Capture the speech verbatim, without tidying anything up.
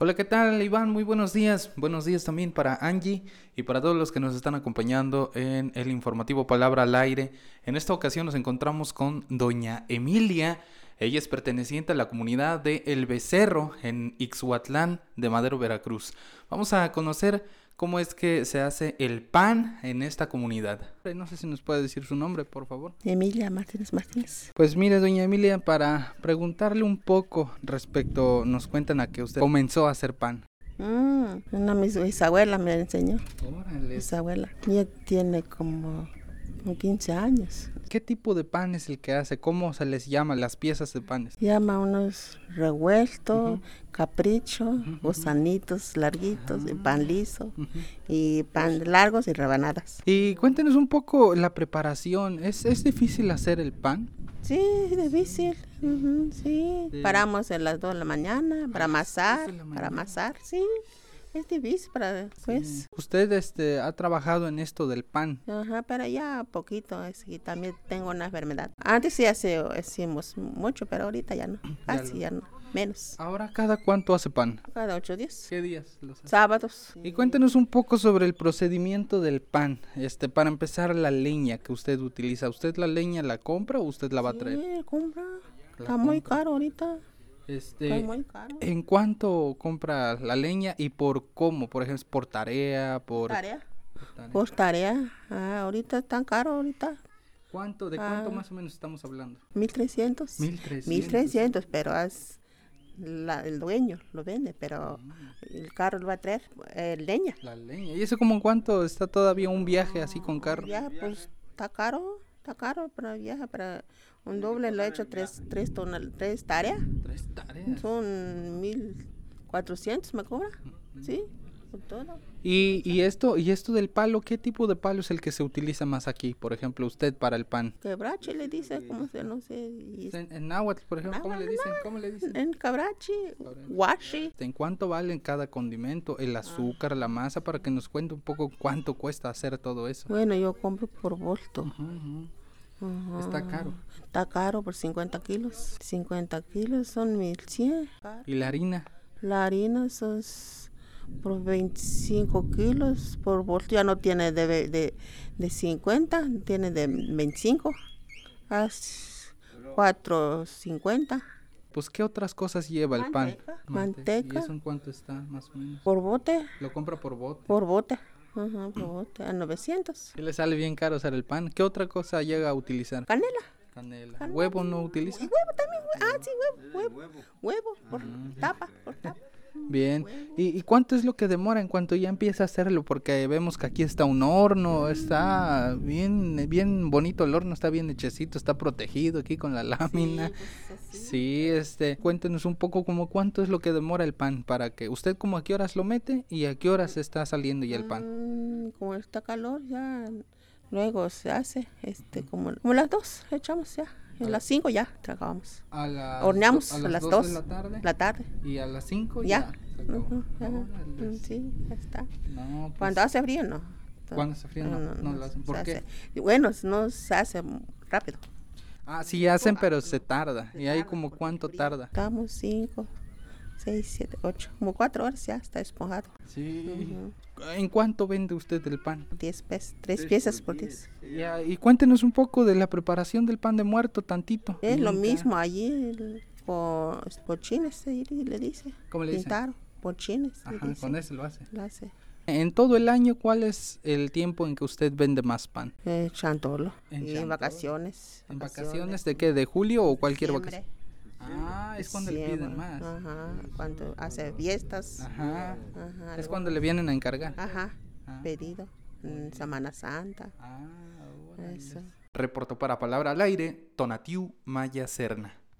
Hola, ¿qué tal, Iván? Muy buenos días. Buenos días también para Angie y para todos los que nos están acompañando en el informativo Palabra al Aire. En esta ocasión nos encontramos con doña Emilia. Ella es perteneciente a la comunidad de El Becerro en Ixhuatlán de Madero, Veracruz. Vamos a conocer cómo es que se hace el pan en esta comunidad. No sé si nos puede decir su nombre, por favor. Emilia Martínez Martínez. Pues mire, doña Emilia, para preguntarle un poco respecto, nos cuentan a que usted comenzó a hacer pan. Mm, una mis bisabuela me enseñó. Órale. Bisabuela. Ella tiene como, como quince años. ¿Qué tipo de pan es el que hace? ¿Cómo se les llama las piezas de panes? Llama unos revuelto, Uh-huh. capricho, Uh-huh. gusanitos larguitos, y Ah. pan liso, Uh-huh. y pan largos y rebanadas. Y cuéntenos un poco la preparación. ¿Es, es difícil hacer el pan? Sí, es difícil. Ujú, sí. Sí. Paramos a las dos de la mañana para amasar, de la mañana. para amasar, sí. Es difícil para, pues. Sí. Usted este, ha trabajado en esto del pan. Ajá, pero ya poquito, es que también tengo una enfermedad. Antes sí hace, hacíamos mucho, pero ahorita ya no, casi ya no, menos. Ahora, ¿cada cuánto hace pan? Cada ocho días, ¿Qué días los hace? sábados. Y cuéntenos un poco sobre el procedimiento del pan. Este, para empezar, la leña que usted utiliza. ¿Usted la leña la compra o usted la va a traer? Sí, compra, La está muy compra. caro ahorita, Este, está muy caro. ¿En cuánto compra la leña y por cómo? Por ejemplo, por tarea, por... Tarea, por tarea. por tarea, ah, ahorita es tan caro ahorita, ¿Cuánto, de cuánto Ah. más o menos estamos hablando? mil trescientos. Mil trescientos. Mil trescientos, pero es la- el dueño lo vende, pero el carro lo va a traer, eh, leña. La leña. ¿Y eso como en cuánto está todavía un viaje así con carro? Ya, pues está caro, está caro para viajar, para un doble lo he hecho tres, tres tonel, tres tareas, Tres tareas. son mil cuatrocientos me cobra, sí, por todo. Y, y esto, y esto del palo, ¿qué tipo de palo es el que se utiliza más aquí? Por ejemplo, usted para el pan. Quebrache le dice, como se, no sé, y es- En, en náhuatl, por ejemplo, ¿cómo le Náhuatl, dicen? ¿Cómo le dicen? en cabrache, Cabrache. guache. ¿En cuánto valen cada condimento, el azúcar, la masa, para que nos cuente un poco cuánto cuesta hacer todo eso? Bueno, yo compro por volto. Ujú, ujú. Ajá. Está caro. Está caro por cincuenta kilos. cincuenta kilos son mil cien. ¿Y la harina? La harina son por veinticinco kilos, por voltio ya no tiene de, ve- de, de cincuenta, tiene de veinticinco a cuatro cincuenta. Pues, ¿qué otras cosas lleva el pan? Manteca. Mante- Manteca. ¿Y eso en cuánto está, más o menos? Por bote, Lo compra por bote. por bote, ajá, por bote, a novecientos. ¿Qué le sale bien caro hacer el pan? ¿Qué otra cosa llega a utilizar? Canela. Canela. Canela. ¿Huevo no utiliza? Y huevo también, hue- ah, sí, huevo, huevo, huevo, por tapa, por tapa. Bien. ¿Y, ¿Y cuánto es lo que demora en cuanto ya empieza a hacerlo? Porque vemos que aquí está un horno, está bien, bien bonito el horno, está bien hechecito, está protegido aquí con la lámina. Sí, pues, así. Sí, este, cuéntenos un poco como cuánto es lo que demora el pan para que usted como a qué horas lo mete y a qué horas está saliendo ya el pan. Mm, como está calor ya, luego se hace, este, como, como las dos echamos ya, a las cinco ya acabamos. A las Horneamos do- a las dos dos de la tarde la tarde, y a las cinco ya. ya. se acabó. Ujú, ya. Órale. Mm, sí, ya está. No, pues, Cuando hace frío no. Cuando hace frío no, no lo hacen. ¿Por se qué? hace. Y bueno, no se hace rápido. Ah, sí hacen, pero se tarda. ¿Y ahí como cuánto tarda? Estamos cinco, seis, siete, ocho, como cuatro horas ya está esponjado. Sí. Ujú. ¿En cuánto vende usted el pan? Diez pesos, tres piezas por diez. Ya, y cuéntenos un poco de la preparación del pan de muerto, tantito. Es lo Pinta. mismo allí, el- por pochines se le dice. ¿Cómo le dicen? Pintaron, pochines. se Ajá, dice. con eso lo hace. Lo hace. En todo el año, ¿cuál es el tiempo en que usted vende más pan? Eh, chantolo. En y Chantolo. en vacaciones. ¿En vacaciones de qué? ¿De julio o cualquier Diciembre, vacación? Ah, es cuando le diciembre, piden más. Ajá, cuando hace fiestas. Ajá. Ajá, Es luego- cuando le vienen a encargar. Ajá, Ah. pedido. En Semana Santa. Ah, órale. Eso. Reportó para Palabra al Aire, Tonatiu Maya Serna.